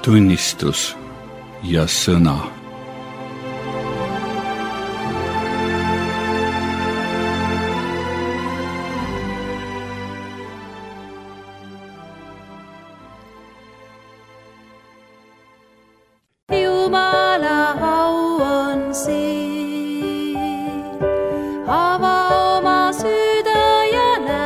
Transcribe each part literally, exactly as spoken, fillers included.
tunnistus ja sõna. Jumala au on siin, ava oma süda ja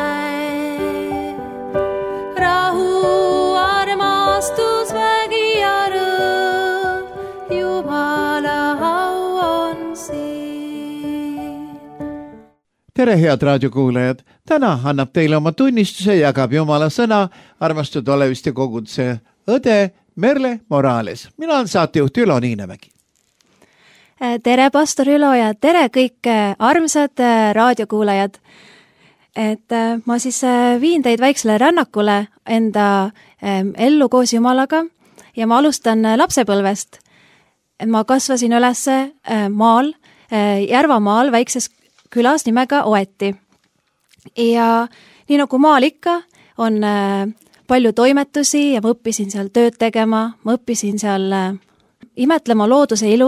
näe, rahu, armastus, vägi ja rõõm, Jumala au on siin. Tere, head raadiokuulajad! Täna annab teile oma tunnistuse ja jagab Jumala sõna armastatud Oleviste koguduse õde Merle Morales. Mina olen saatejuht Ülo Niinemägi. Tere, pastor Ülo, ja tere kõik armsad raadiokuulajad. Et ma siis viin teid väiksele rännakule enda ellu koos Jumalaga ja ma alustan lapsepõlvest. Ma kasvasin üles maal, Järvamaal, väikses külas nimega Oeti. Ja nii nagu maal ikka on palju toimetusi ja ma õppisin seal tööd tegema, ma õppisin seal imetlema looduse ilu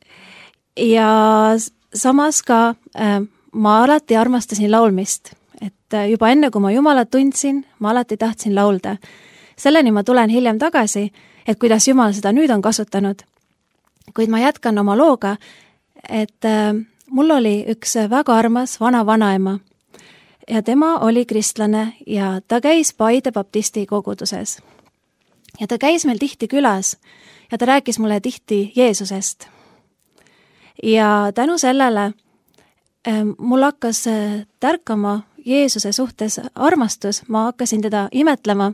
ja samas ka äh, ma alati armastasin laulmist, et juba enne kui ma Jumalat tundsin, ma alati tahtsin laulda. Selleni ma tulen hiljem tagasi, et kuidas Jumal seda nüüd on kasutanud. Kuid ma jätkan oma looga, et äh, mul oli üks väga armas vana vanaema ja tema oli kristlane ja ta käis Paide baptisti koguduses. Ja ta käis meil tihti külas ja ta rääkis mulle tihti Jeesusest. Ja tänu sellele äh, mul hakkas äh, tärkama Jeesuse suhtes armastus, ma hakkasin teda imetlema.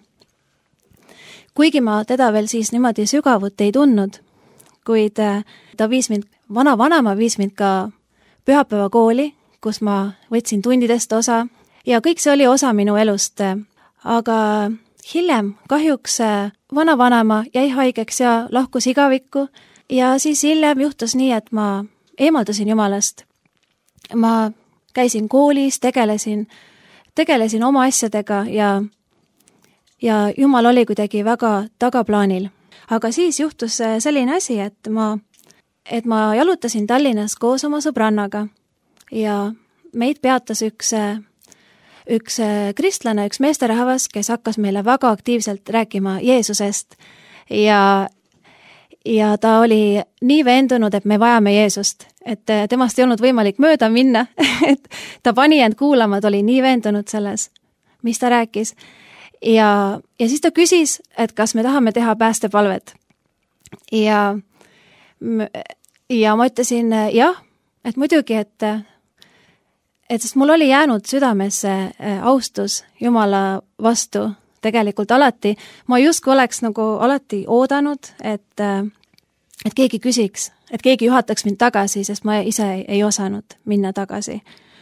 Kuigi ma teda veel siis niimoodi sügavut ei tundnud, kuid äh, ta viis mind, vana vanema viis mind ka pühapäeva kooli, kus ma võtsin tundidest osa ja kõik see oli osa minu elust. Aga hiljem kahjuks vana vanema jäi haigeks ja lahkus igavikku ja siis hiljem juhtus nii, et ma eemaldusin Jumalast. Ma käisin koolis, tegelesin, tegelesin oma asjadega ja, ja Jumal oli kuidagi väga tagaplaanil. Aga siis juhtus selline asi, et ma, et ma jalutasin Tallinnas koos oma sõbrannaga ja meid peatas üks üks kristlane, üks meesterahvas, kes hakkas meile väga aktiivselt rääkima Jeesusest ja, ja ta oli nii veendunud, et me vajame Jeesust, et temast ei olnud võimalik mööda minna, et ta pani end kuulama, ta oli nii veendunud selles, mis ta rääkis ja, ja siis ta küsis, et kas me tahame teha päästepalvet ja, ja ma ütlesin jah, et muidugi, et Et sest mul oli jäänud südamesse austus Jumala vastu tegelikult alati. Ma justkui oleks nagu alati oodanud, et, et keegi küsiks, et keegi juhataks mind tagasi, sest ma ise ei osanud minna tagasi.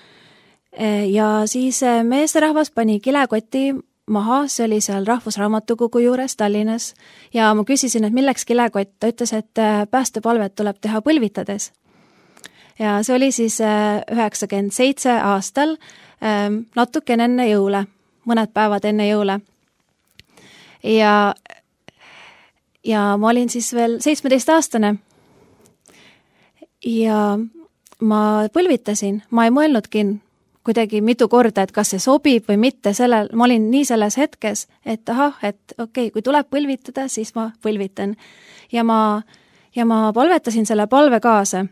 Ja siis meesterahvas pani kilekoti maha, see oli seal Rahvusraamatukogu juures Tallinnas ja ma küsisin, et milleks kilekott, ta ütles, et päästepalvet tuleb teha põlvitades. Ja see oli siis üheksakümmend seitse aastal, natuke enne jõule, mõned päevad enne jõule. Ja, ja ma olin siis veel seitsmeteistaastane ja ma põlvitasin, ma ei mõelnudki kuidagi mitu korda, et kas see sobib või mitte, sellel, ma olin nii selles hetkes, et ahah, et okei, okay, kui tuleb põlvitada, siis ma põlvitan. Ja ma, ja ma palvetasin selle palve kaasa.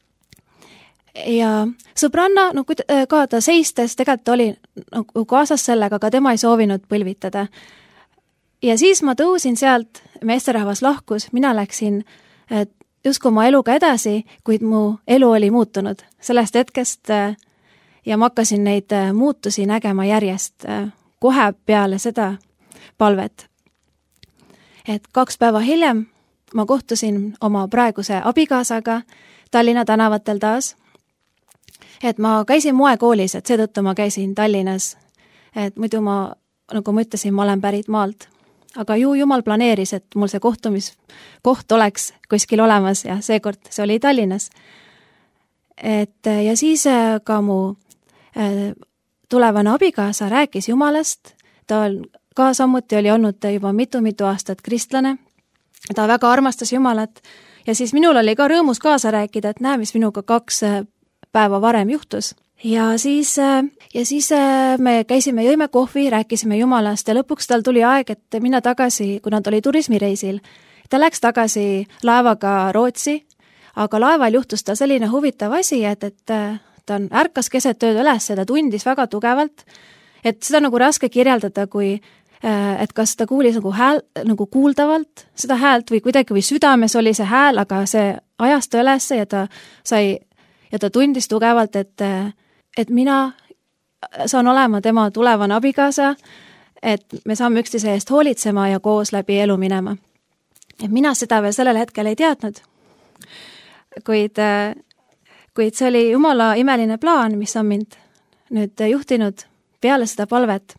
Ja sõbranna, no, ka ta seistes, tegelikult oli no, kaasas sellega, aga tema ei soovinud põlvitada. Ja siis ma tõusin sealt, meesterahvas lahkus, mina läksin justkui oma eluga edasi, kuid mu elu oli muutunud sellest hetkest ja ma hakkasin neid muutusi nägema järjest kohe peale seda palvet. Et kaks päeva hiljem ma kohtusin oma praeguse abikaasaga Tallinna tänavatel taas. Et ma käisin moekoolis, et seetõttu ma käisin Tallinnas. Et muidu ma, nagu ma ütlesin, ma olen pärit maalt. Aga ju Jumal planeeris, et mul see kohtumiskoht oleks kuskil olemas ja seekord see oli Tallinnas. Et, ja siis ka mu tulevane abikaasa rääkis Jumalast. Ta ka samuti oli olnud juba mitu-mitu aastat kristlane. ta väga armastas Jumalat ja siis minul oli ka rõõmus kaasa rääkida, et näe, mis minuga kaks päeva varem juhtus. Ja siis, ja siis me käisime, jõime kohvi, rääkisime Jumalast ja lõpuks tal tuli aeg, et minna tagasi, kuna ta oli turismireisil. Ta läks tagasi laevaga Rootsi, aga laeval juhtus ta selline huvitav asi, et, et ta on ärkas keset tööd üles ja ta tundis väga tugevalt, et seda nagu raske kirjeldada, kui et kas ta kuulis nagu, hääl, nagu kuuldavalt seda häält või kuidagi või südames oli see hääl, aga see ajas ta üles ja ta sai ja ta tundis tugevalt, et, et mina saan olema tema tulevane abikaasa, et me saame üksteise eest hoolitsema ja koos läbi elu minema. Et mina seda veel sellel hetkel ei teadnud, kuid, kuid see oli Jumala imeline plaan, mis on mind nüüd juhtinud peale seda palvet.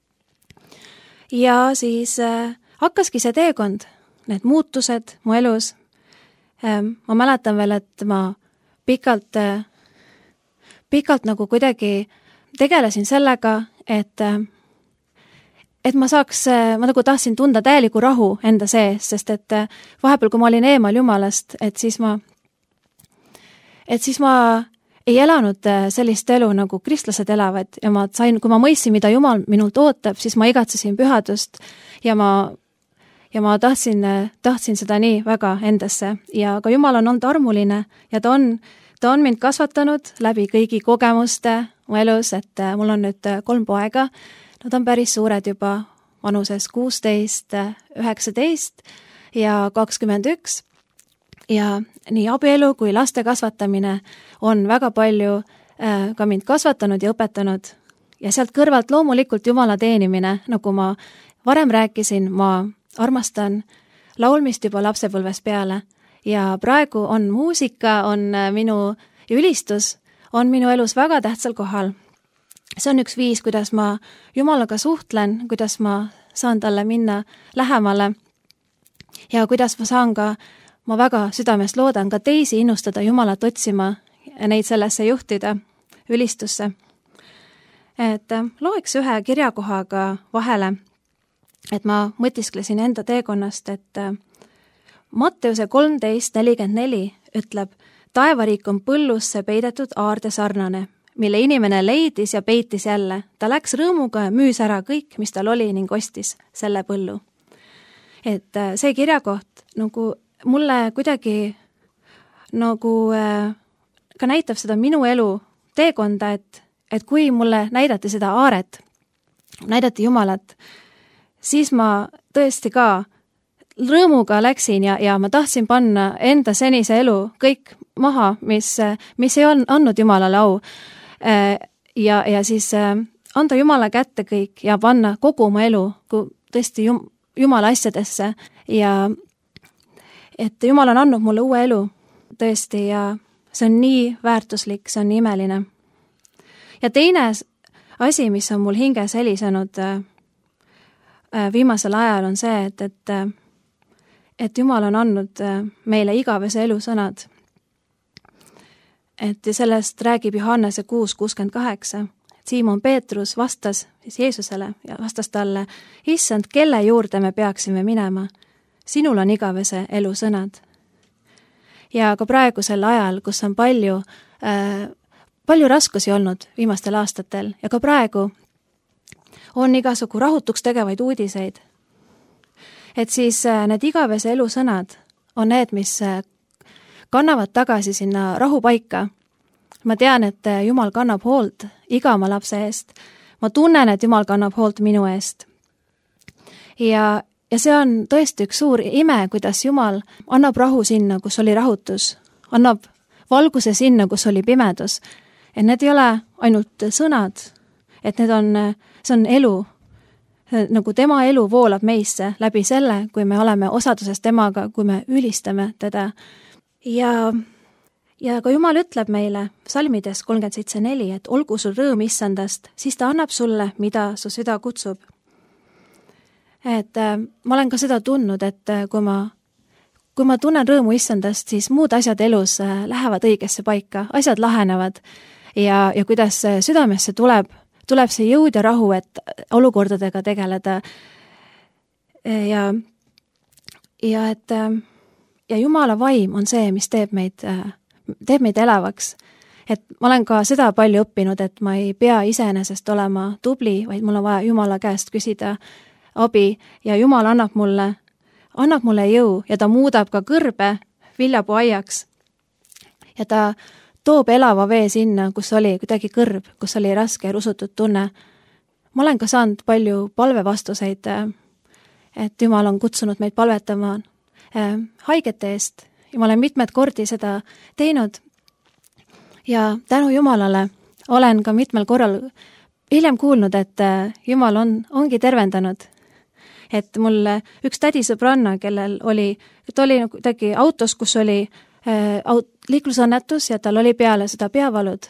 Ja siis äh, hakkaski see teekond, need muutused mu elus. Ähm, ma mäletan veel, et ma pikalt, äh, pikalt nagu kuidagi tegelesin sellega, et, äh, et ma saaks, äh, ma nagu tahtsin tunda täieliku rahu enda sees, sest et äh, vahepeal, kui ma olin eemal Jumalast, et siis ma, et siis ma ei elanud sellist elu, nagu kristlased elavad ja ma sain, kui ma mõistsin, mida Jumal minult ootab, siis ma igatsesin pühadust ja ma, ja ma tahtsin, tahtsin seda nii väga endasse ja ka Jumal on olnud armuline ja ta on, ta on mind kasvatanud läbi kõigi kogemuste mu elus, et mul on nüüd kolm poega, nad on päris suured juba vanuses kuusteist, üheksateist ja kakskümmend üks. Ja nii abielu kui laste kasvatamine on väga palju äh, ka mind kasvatanud ja õpetanud. Ja sealt kõrvalt loomulikult Jumala teenimine, nagu ma varem rääkisin, ma armastan laulmist juba lapsepõlves peale. Ja praegu on muusika, on minu ülistus, on minu elus väga tähtsal kohal. See on üks viis, kuidas ma Jumalaga suhtlen, kuidas ma saan talle minna lähemale ja kuidas ma saan ka ma väga südamest loodan ka teisi innustada Jumalat otsima ja neid sellesse juhtida ülistusse. Et loeks ühe kirjakohaga vahele, et ma mõtisklesin enda teekonnast, et Matteuse kolmteist nelikümmend neli ütleb, taevariik on põllusse peidetud aarde sarnane, mille inimene leidis ja peitis jälle. Ta läks rõõmuga ja müüs ära kõik, mis tal oli ning ostis selle põllu. Et see kirjakoht nagu mulle kuidagi nagu äh, ka näitab seda minu elu teekonda, et, et kui mulle näidati seda aaret, näidati Jumalat, siis ma tõesti ka rõõmuga läksin ja, ja ma tahtsin panna enda senise elu kõik maha, mis, mis ei on andnud Jumalale au. Äh, ja, ja siis äh, anda Jumala kätte kõik ja panna kogu oma elu tõesti jum, Jumala asjadesse ja et Jumal on andnud mulle uue elu tõesti ja see on nii väärtuslik, see on nii imeline. Ja teine asi, mis on mul hinges helisenud viimasel ajal on see, et, et, et Jumal on andnud meile igavese elu sõnad. Et sellest räägib Johannese kuus kuuskümmend kaheksa. Siimon Peetrus vastas siis Jeesusele ja vastas talle, issand, kelle juurde me peaksime minema? Sinul on igavese elu sõnad. Ja ka praegusel ajal, kus on palju, äh, palju raskusi olnud viimastel aastatel ja ka praegu on igasugu rahutuks tegevaid uudiseid, et siis äh, need igavese elu sõnad on need, mis äh, kannavad tagasi sinna rahupaika. Ma tean, et äh, Jumal kannab hoolt iga oma lapse eest. Ma tunnen, et Jumal kannab hoolt minu eest. Ja Ja see on tõesti üks suur ime, kuidas Jumal annab rahu sinna, kus oli rahutus, annab valguse sinna, kus oli pimedus. Et need ei ole ainult sõnad, et need on, see on elu, nagu tema elu voolab meisse läbi selle, kui me oleme osaduses temaga, kui me ülistame teda. Ja, ja ka Jumal ütleb meile salmides kolmkümmend seitse neli, et olgu sul rõõm issandast, siis ta annab sulle, mida su süda kutsub. Et äh, ma olen ka seda tundnud, et äh, kui ma, kui ma tunnen rõõmu issandast, siis muud asjad elus äh, lähevad õigesse paika, asjad lahenevad ja, ja kuidas äh, südamesse tuleb, tuleb see jõud ja rahu, et olukordadega tegeleda. Ja ja et ja Jumala vaim on see, mis teeb meid, teeb meid elavaks. Et ma olen ka seda palju õppinud, et ma ei pea iseenesest olema tubli, vaid mul on vaja Jumala käest küsida abi ja Jumal annab mulle, annab mulle jõu ja ta muudab ka kõrbe viljapuu aiaks. Ja ta toob elava vee sinna, kus oli kuidagi kõrb, kus oli raske ja rusutud tunne. Ma olen ka saanud palju palvevastuseid, et Jumal on kutsunud meid palvetama haigete eest ja ma olen mitmed kordi seda teinud. Ja tänu Jumalale olen ka mitmel korral hiljem kuulnud, et Jumal on, ongi tervendanud. Et mul üks tädisõbranna, kellel oli, ta oli kuidagi autos, kus oli äh, aut, liiklusõnnetus ja tal oli peale seda peavalud.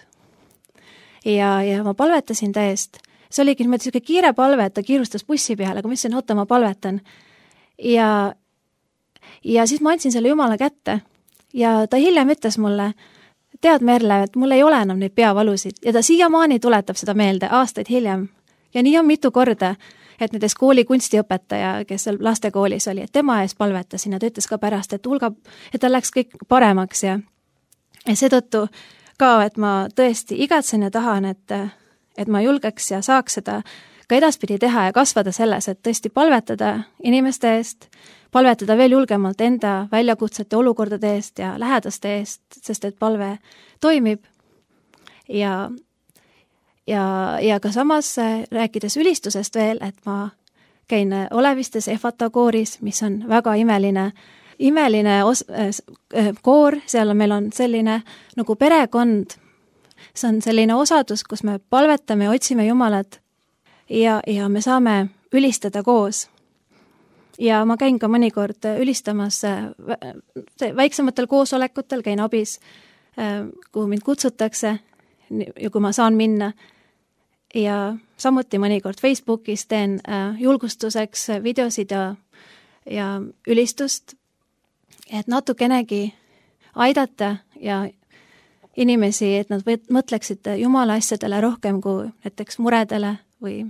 Ja, ja ma palvetasin ta eest. See oligi niimoodi selline kiire palve, et ta kiirustas bussi peale, aga ma ütlesin, oota, ma palvetan. Ja, ja siis ma andsin selle Jumala kätte ja ta hiljem ütles mulle, tead Merle, et mul ei ole enam neid peavalusid ja ta siiamaani tuletab seda meelde aastaid hiljem. Ja nii on mitu korda, et näiteks kooli kunstiõpetaja, kes seal lastekoolis oli, et tema ees palvetasin ja ta ütles ka pärast, et hulga, et ta läks kõik paremaks ja, ja seetõttu ka, et ma tõesti igatsen ja tahan, et, et ma julgeks ja saaks seda ka edaspidi teha ja kasvada selles, et tõesti palvetada inimeste eest, palvetada veel julgemalt enda väljakutsete olukordade eest ja lähedaste eest, sest et palve toimib ja, ja, ja ka samas rääkides ülistusest veel, et ma käin Olevistes Efata kooris, mis on väga imeline, imeline os, äh, koor, seal on, meil on selline nagu perekond, see on selline osadus, kus me palvetame ja otsime Jumalat ja, ja me saame ülistada koos. Ja ma käin ka mõnikord ülistamas väiksematel koosolekutel, käin abis, kuhu mind kutsutakse ja kui ma saan minna. Ja samuti mõnikord Facebookis teen julgustuseks videosid ja, ja ülistust, et natukenegi aidata ja inimesi, et nad mõtleksid Jumala asjadele rohkem kui näiteks muredele või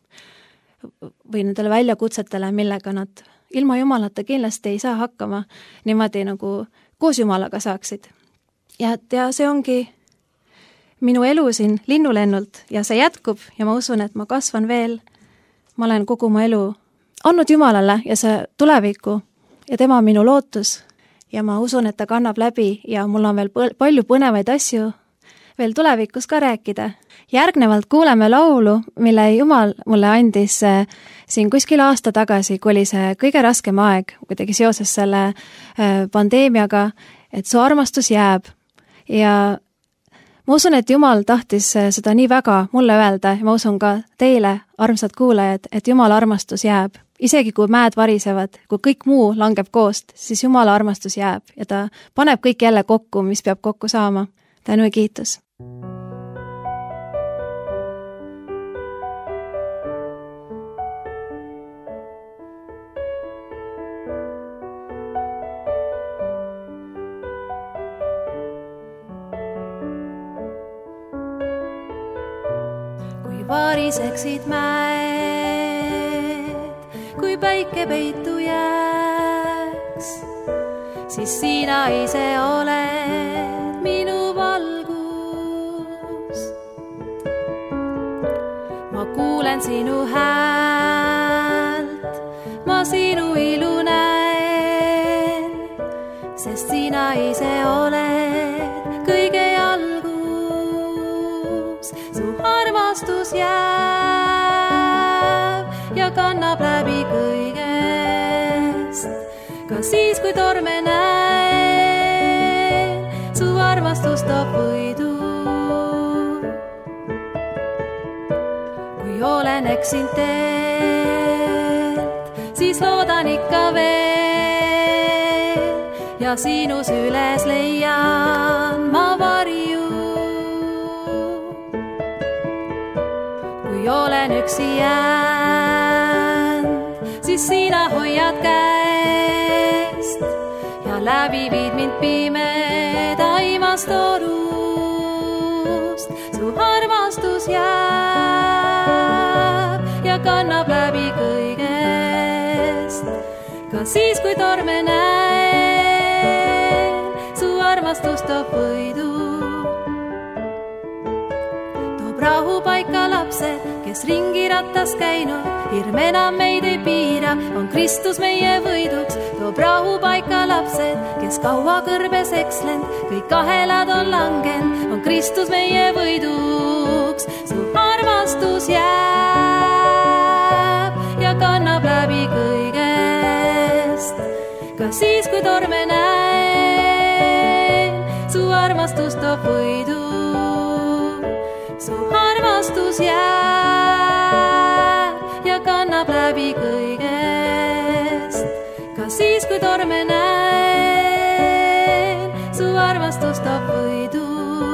või nendele väljakutsetele, millega nad ilma Jumalata kindlasti ei saa hakkama, niimoodi nagu koos Jumalaga saaksid. Ja, ja see ongi minu elu siin linnulennult ja see jätkub ja ma usun, et ma kasvan veel. Ma olen kogu mu elu andnud Jumalale ja see tuleviku ja tema on minu lootus ja ma usun, et ta kannab läbi ja mul on veel palju põnevaid asju veel tulevikus ka rääkida. Järgnevalt kuuleme laulu, mille Jumal mulle andis siin kuskil aasta tagasi, kui oli see kõige raskem aeg, kuidagi seoses selle pandeemiaga, et su armastus jääb. Ja ma usun, et Jumal tahtis seda nii väga mulle öelda ja ma usun ka teile, armsad kuulajad, et Jumala armastus jääb. Isegi kui mäed varisevad, kui kõik muu langeb koost, siis Jumala armastus jääb ja ta paneb kõik jälle kokku, mis peab kokku saama. Tänu ja kiitus. Kui variseksid mäed, kui päike peitu jääks, siis sina ise oled minu valgus. Ma kuulen sinu häält, ma sinu ilu näen, sest sina ise oled kõige algus. Su armastus jääb ja kannab läbi kõigest, ka siis, kui torme näen, su armastus toob võidu. Kui olen eksinud teelt, siis loodan ikka veel ja sinus üles leian ma varju. Kui olen üksi jäänd, siis sina hoiad käest ja läbi viid mind pimedaimast torust. Su armastus jääb ja kannab läbi kõigest, ka ka siis, kui torme näen, su armastus toob võidu. Toob rahu paika lapsed, kes ringi rattas käinud, hirm enam meid ei piira, on Kristus meie võiduks. Toob rahu paika lapsed, kes kaua kõrbes ekslend, kõik kahelad on langenud, on Kristus meie võiduks. Su armastus jääb ja kannab läbi kõigest, ka siis, kui torme näen, su armastus toob võidu. Su armastus jääb ja kannab läbi kõigest, ka siis, kui torme näen, su armastus toob võidu.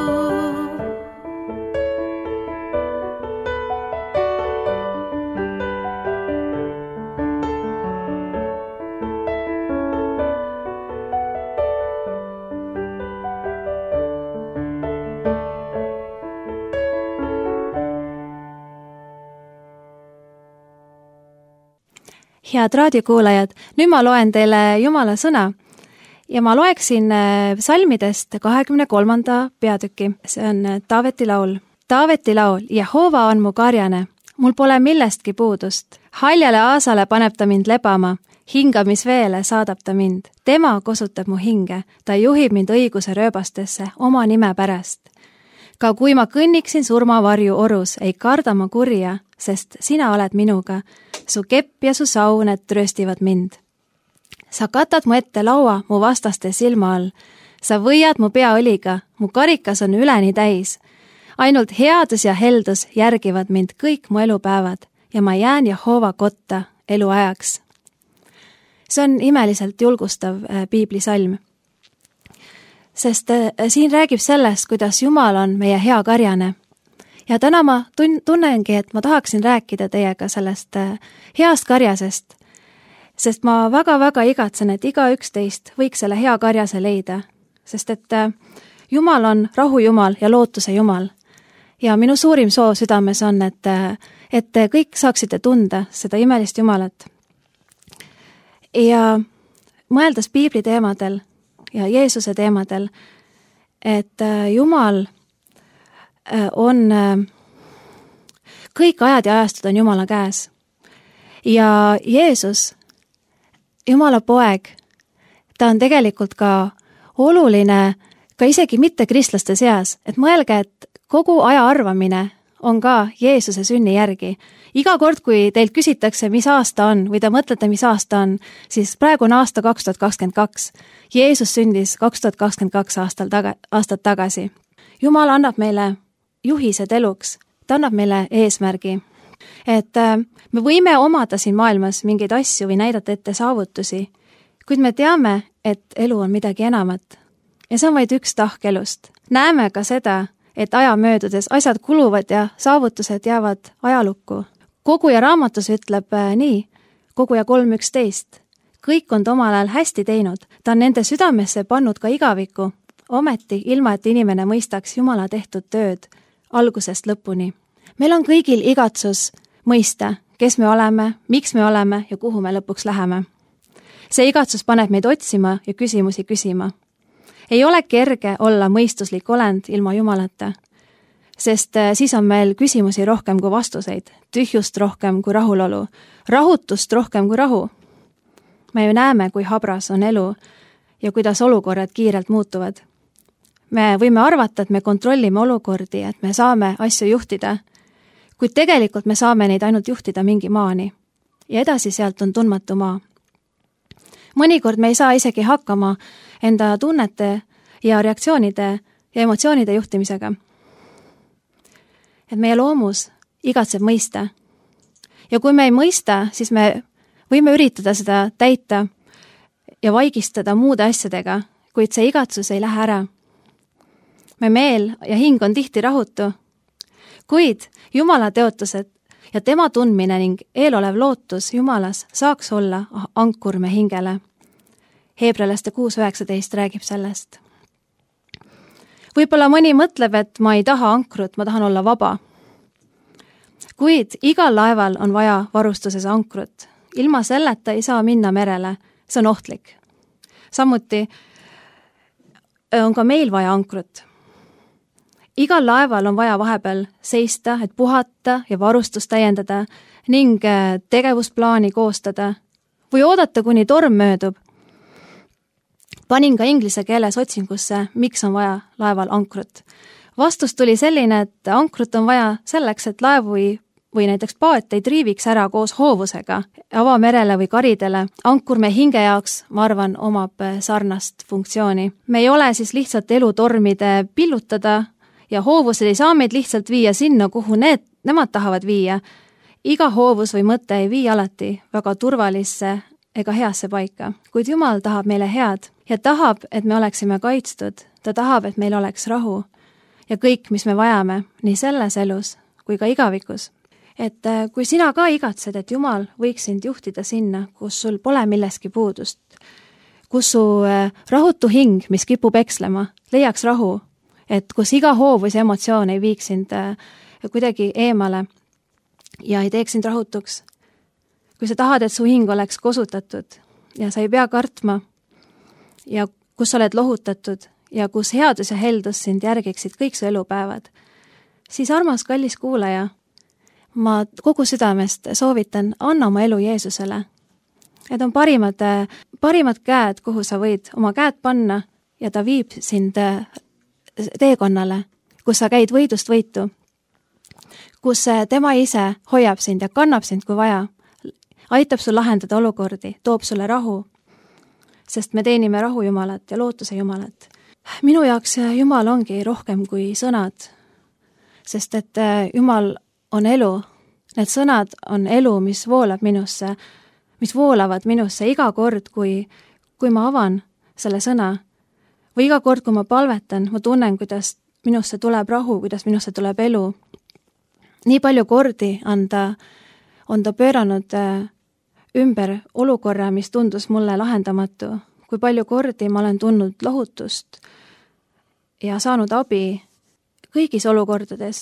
Head raadiokuulajad, nüüd ma loen teile Jumala sõna ja ma loeksin psalmidest kahekümne kolmanda peatüki. See on Taaveti laul. Taaveti laul, Jehova on mu karjane, mul pole millestki puudust. Haljale aasale paneb ta mind lebama, hingamisveele saadab ta mind. Tema kosutab mu hinge, ta juhib mind õiguse rööbastesse oma nime pärast. Ka kui ma kõnniksin surmavarju orus, ei karda ma kurja, sest sina oled minuga. Su kepp ja su sauned trööstivad mind. Sa katad mu ette laua mu vastaste silma all. Sa võiad mu pea õliga, mu karikas on üleni täis. Ainult headus ja heldus järgivad mind kõik mu elupäevad ja ma jään Jehova kotta eluajaks. See on imeliselt julgustav piiblisalm. Sest siin räägib sellest, kuidas Jumal on meie hea karjane. Ja täna ma tunnengi, et ma tahaksin rääkida teiega sellest heast karjasest, sest ma väga-väga igatsen, et iga üksteist võiks selle hea karjase leida, sest et Jumal on rahu Jumal ja lootuse Jumal. Ja minu suurim soov südames on, et, et kõik saaksite tunda seda imelist Jumalat. Ja mõeldes piibli teemadel ja Jeesuse teemadel, et Jumal on, kõik ajad ja ajastud on Jumala käes. Ja Jeesus, Jumala poeg, ta on tegelikult ka oluline, ka isegi mitte kristlaste seas, et mõelge, et kogu aja arvamine on ka Jeesuse sünni järgi. Iga kord, kui teilt küsitakse, mis aasta on, või te mõtlete, mis aasta on, siis praegu on aasta kaks tuhat kakskümmend kaks. Jeesus sündis kaks tuhat kakskümmend kaks aastal taga, aastat tagasi. Jumal annab meile juhised eluks, ta annab meile eesmärgi. Et me võime omada siin maailmas mingeid asju või näidata ette saavutusi, kuid me teame, et elu on midagi enamat. Ja see on vaid üks tahk elust. Näeme ka seda, et aja möödudes asjad kuluvad ja saavutused jäävad ajalukku. Koguja raamatus ütleb nii, Koguja kolm üksteist. Kõik on omal ajal hästi teinud, ta on nende südamesse pannud ka igaviku, ometi ilma, et inimene mõistaks Jumala tehtud tööd algusest lõpuni. Meil on kõigil igatsus mõista, kes me oleme, miks me oleme ja kuhu me lõpuks läheme. See igatsus paneb meid otsima ja küsimusi küsima. Ei ole kerge olla mõistuslik olend ilma Jumalata, sest siis on meil küsimusi rohkem kui vastuseid, tühjust rohkem kui rahulolu, rahutust rohkem kui rahu. Me ju näeme, kui habras on elu ja kuidas olukorrad kiirelt muutuvad. Me võime arvata, et me kontrollime olukordi, et me saame asju juhtida, kuid tegelikult me saame neid ainult juhtida mingi maani ja edasi sealt on tundmatu maa. Mõnikord me ei saa isegi hakkama enda tunnete ja reaktsioonide ja emotsioonide juhtimisega. Et meie loomus igatseb mõista. Ja kui me ei mõista, siis me võime üritada seda täita ja vaigistada muude asjadega, kuid see igatsus ei lähe ära. Me meel ja hing on tihti rahutu, kuid Jumala teotused ja tema tundmine ning eelolev lootus Jumalas saaks olla ankur me hingele. Heebrealaste kuus üheksateist räägib sellest. Võib-olla mõni mõtleb, et ma ei taha ankrut, ma tahan olla vaba. Kuid igal laeval on vaja varustuses ankrut. Ilma selleta ei saa minna merele, see on ohtlik. Samuti on ka meil vaja ankrut. Igal laeval on vaja vahepeal seista, et puhata ja varustust täiendada ning tegevusplaani koostada või oodata, kuni torm möödub. Panin ka inglise keeles otsingusse, miks on vaja laeval ankrut. Vastus tuli selline, et ankrut on vaja selleks, et laev või, või näiteks paat ei triiviks ära koos hoovusega avamerele või karidele. Ankur me hinge jaoks, ma arvan, omab sarnast funktsiooni. Me ei ole siis lihtsalt elutormide pillutada ja hoovused ei saa meid lihtsalt viia sinna, kuhu need, nemad tahavad viia. Iga hoovus või mõte ei vii alati väga turvalisse ega heasse paika, kuid Jumal tahab meile head ja tahab, et me oleksime kaitstud. Ta tahab, et meil oleks rahu ja kõik, mis me vajame, nii selles elus kui ka igavikus. Et kui sina ka igatsed, et Jumal võiks sind juhtida sinna, kus sul pole milleski puudust, kus su rahutu hing, mis kipub ekslema, leiaks rahu, et kus iga hoovus ja emotsioon ei viiks sind kuidagi eemale ja ei teeks sind rahutuks. Kui sa tahad, et su hing oleks kosutatud ja sa ei pea kartma ja kus sa oled lohutatud ja kus headus ja heldus sind järgiksid kõik su elupäevad, siis armas kallis kuulaja, ma kogu südamest soovitan, anna oma elu Jeesusele. Need on parimad, parimad käed, kuhu sa võid oma käed panna ja ta viib sind teekonnale, kus sa käid võidust võitu, kus tema ise hoiab sind ja kannab sind, kui vaja, aitab sul lahendada olukordi, toob sulle rahu, sest me teenime rahu Jumalat ja lootuse Jumalat. Minu jaoks Jumal ongi rohkem kui sõnad, sest et Jumal on elu, need sõnad on elu, mis voolab minusse, mis voolavad minusse iga kord, kui, kui ma avan selle sõna, või iga kord, kui ma palvetan, ma tunnen, kuidas minusse tuleb rahu, kuidas minusse tuleb elu. Nii palju kordi on ta, on ta pööranud ümber olukorra, mis tundus mulle lahendamatu. Kui palju kordi ma olen tundnud lohutust ja saanud abi kõigis olukordades.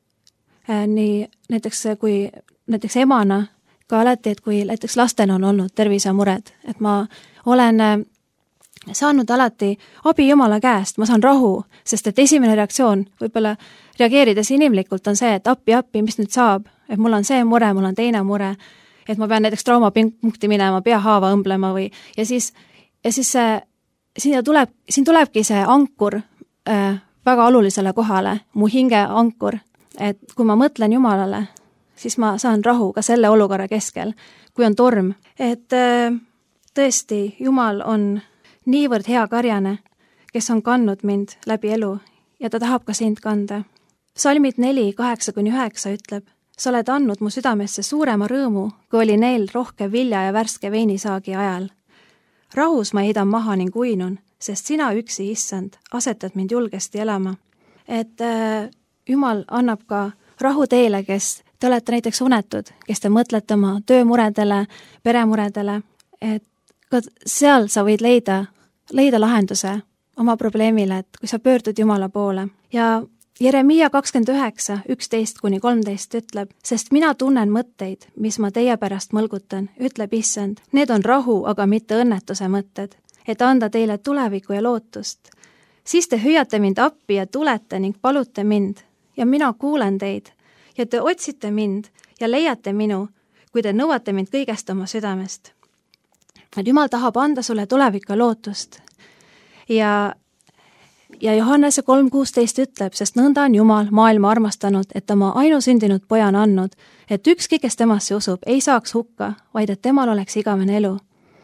Nii näiteks, kui näiteks emana, ka alati, et kui näiteks lastel on olnud tervisemured, et ma olen saanud alati abi Jumala käest, ma saan rahu, sest et esimene reaktsioon, võib-olla reageerides inimlikult on see, et appi, appi, mis nüüd saab, et mul on see mure, mul on teine mure, et ma pean näiteks traumapunkti minema, peahaava õmblema või, ja siis, ja siis see, siin, tuleb, siin tulebki see ankur äh, väga olulisele kohale, mu hinge ankur, et kui ma mõtlen Jumalale, siis ma saan rahu ka selle olukorra keskel, kui on torm, et äh, tõesti, Jumal on niivõrd hea karjane, kes on kandnud mind läbi elu ja ta tahab ka sind kanda. Salmid neli, kaheksa kuni üheksa ütleb, sa oled andnud mu südamesse suurema rõõmu, kui oli neil rohke vilja ja värske veinisaagi ajal. Rahus ma heidan maha ning uinun, sest sina üksi, issand, asetad mind julgesti elama. Et äh, Jumal annab ka rahu teile, kes te olete näiteks unetud, kes te mõtlete oma töömuredele, peremuredele, et ka seal sa võid leida, leida lahenduse oma probleemile, et kui sa pöördud Jumala poole. Ja Jeremiia kakskümmend üheksa, üksteist kuni kolmteist ütleb, sest mina tunnen mõtteid, mis ma teie pärast mõlgutan, ütleb issand. Need on rahu, aga mitte õnnetuse mõtted, et anda teile tuleviku ja lootust. Siis te hüüate mind appi ja tulete ning palute mind ja mina kuulen teid ja te otsite mind ja leiate minu, kui te nõuate mind kõigest oma südamest. Et Jumal tahab anda sulle tulevikku lootust. Ja, ja Johannese kolm kuusteist ütleb, sest nõnda on Jumal maailma armastanud, et oma ainusündinud poja on andnud, et ükski, kes temasse usub, ei saaks hukka, vaid et temal oleks igavene elu.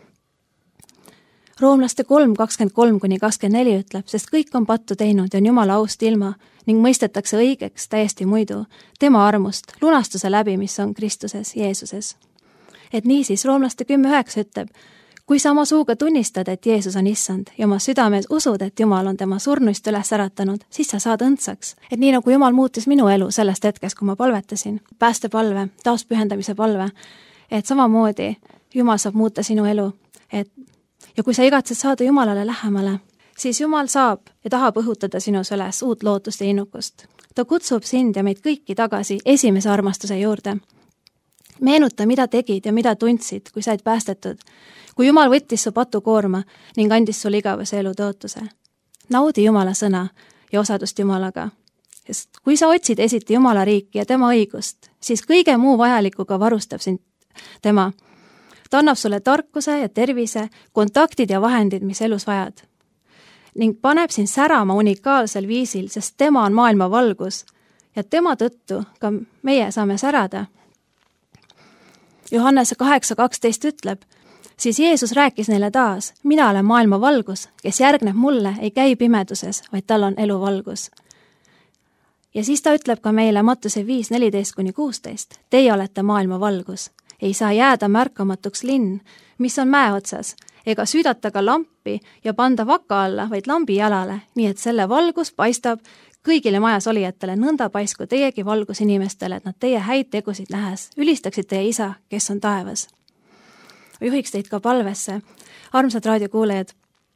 Roomlaste kolm kakskümmend kolm kuni kakskümmend neli ütleb, sest kõik on pattu teinud ja on Jumala aust ilma ning mõistetakse õigeks täiesti muidu tema armust, lunastuse läbi, mis on Kristuses, Jeesuses. Et niisiis Roomlaste kümme üheksa ütleb, kui sa oma suuga tunnistad, et Jeesus on issand ja oma südames usud, et Jumal on tema surnuist üles äratanud, siis sa saad õndsaks. Et nii nagu Jumal muutis minu elu sellest hetkest, kui ma palvetasin, päästepalve, taaspühendamise palve, et samamoodi Jumal saab muuta sinu elu. Et, ja kui sa igatsed saada Jumalale lähemale, siis Jumal saab ja tahab õhutada sinus üles uut lootust ja innukust. Ta kutsub sind ja meid kõiki tagasi esimese armastuse juurde. Meenuta, mida tegid ja mida tundsid, kui said päästetud, kui Jumal võttis su patukoorma ning andis sulle igavese elu tõotuse. Naudi Jumala sõna ja osadust Jumalaga. Sest kui sa otsid esiti Jumala riiki ja tema õigust, siis kõige muu vajalikuga varustab sind tema. Ta annab sulle tarkuse ja tervise, kontaktid ja vahendid, mis elus vajad. Ning paneb sind särama unikaalsel viisil, sest tema on maailma valgus ja tema tõttu ka meie saame särada. Johannese kaheksa kaksteist ütleb, siis Jeesus rääkis neile taas, mina olen maailma valgus, kes järgneb mulle, ei käi pimeduses, vaid tal on elu valgus. Ja siis ta ütleb ka meile Mattuse viis neliteist kuni kuusteist, teie olete maailma valgus. Ei saa jääda märkamatuks linn, mis on mäe otsas, ega süüdata ka lampi ja panda vaka alla, vaid lambi jalale, nii et selle valgus paistab kõigile majas olijatele, nõnda paisku teiegi valgus inimestele, et nad teie häid tegusid nähes ülistaksid teie isa, kes on taevas. Juhiks teid ka palvesse, armsad raadiokuulajad.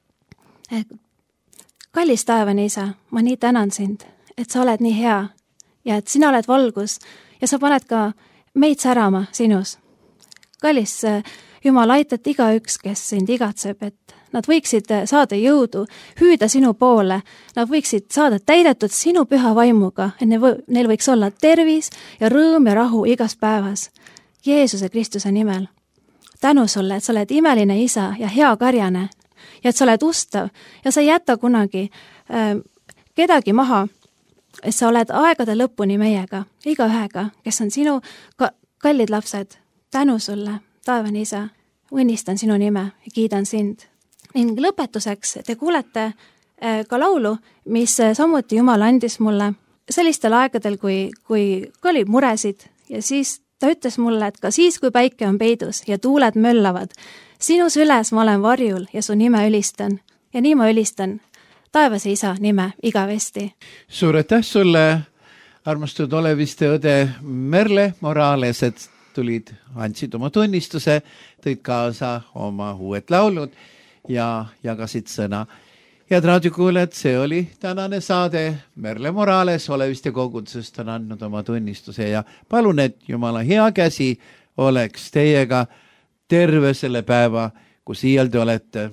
Kallis taevane isa, ma nii tänan sind, et sa oled nii hea ja et sina oled valgus ja sa paned ka meid särama sinus. Kallis Jumal, aitat igaüks, kes sind igatseb, et nad võiksid saada jõudu, hüüda sinu poole, nad võiksid saada täidetud sinu püha vaimuga, et neil võiks olla tervis ja rõõm ja rahu igas päevas. Jeesuse Kristuse nimel. Tänu sulle, et sa oled imeline isa ja hea karjane ja et sa oled ustav ja sa ei jäta kunagi äh, kedagi maha, et sa oled aegade lõpuni meiega, iga ühega, kes on sinu ka kallid lapsed. Tänu sulle, taevane isa, õnnistan sinu nime ja kiidan sind. Ning lõpetuseks te kuulete ka laulu, mis samuti Jumal andis mulle sellistel aegadel, kui, kui oli muresid ja siis ta ütles mulle, et ka siis, kui päike on peidus ja tuuled möllavad, sinu süles ma olen varjul ja su nime ülistan ja nii ma ülistan taevase isa nime igavesti. Suur aitäh sulle, armastatud oleviste õde Merle Morales, et tulid, andsid oma tunnistuse, tõid kaasa oma uued laulud ja jagasid sõna. Head raadiokuulajad, see oli tänane saade. Merle Morales oleviste kogudusest on andnud oma tunnistuse ja palun, et Jumala hea käsi oleks teiega terve selle päeva, kus iial te olete.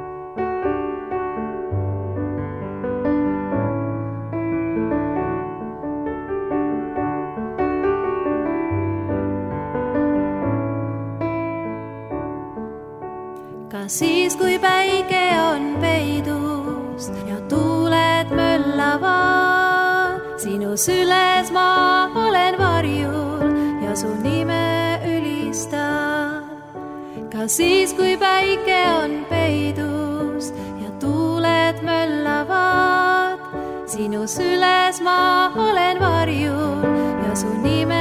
Siis kui päike on peidus ja tuuled möllavad, sinu süles ma olen varjul ja su nime ülistan. Ka siis kui päike on peidus ja tuuled möllavad, sinu süles ma olen varjul ja su nime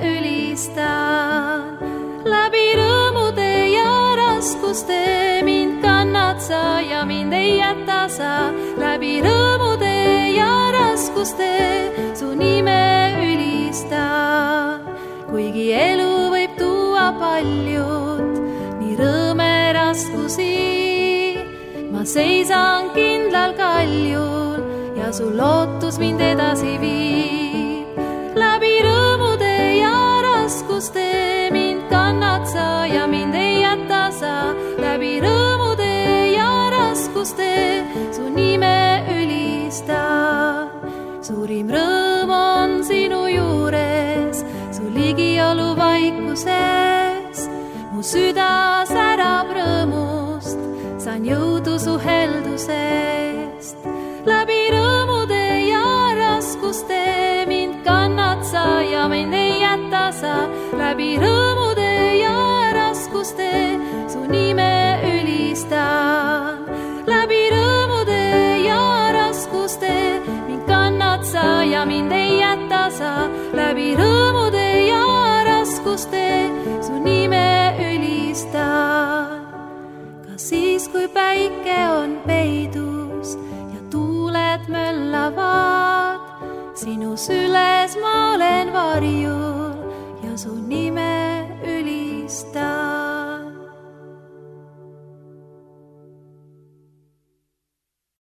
ülistan. Läbi rõõmude ja raskuste mind kannad sa ja mind ei jäta sa. Läbi rõõmude ja raskuste su nime ülistan. Kuigi elu võib tuua paljud, nii rõõme raskusi, ma seisan kindlal kaljul ja su lootus mind edasi viib. Läbi rõõmude ja raskuste mind kannad sa ja mind ei jäta sa. Läbi rõõmude ja raskuste su nime ülistan. Suurim rõõm on sinu juures, su ligiolu vaikuses. Mu süda särab rõõmust, saan jõudu su heldusest. Läbi rõõmude ja raskuste mind kannad sa ja mind ei jäta sa. Läbi rõõmude ja raskuste su nime ülistan. Läbi rõõmude ja raskuste mind kannad sa ja mind ei jäta sa. Läbi rõõmude ja raskuste su nime ülistan. Ka siis, kui päike on peidus ja tuuled möllavad, sinu süles ma olen varjul ja su nime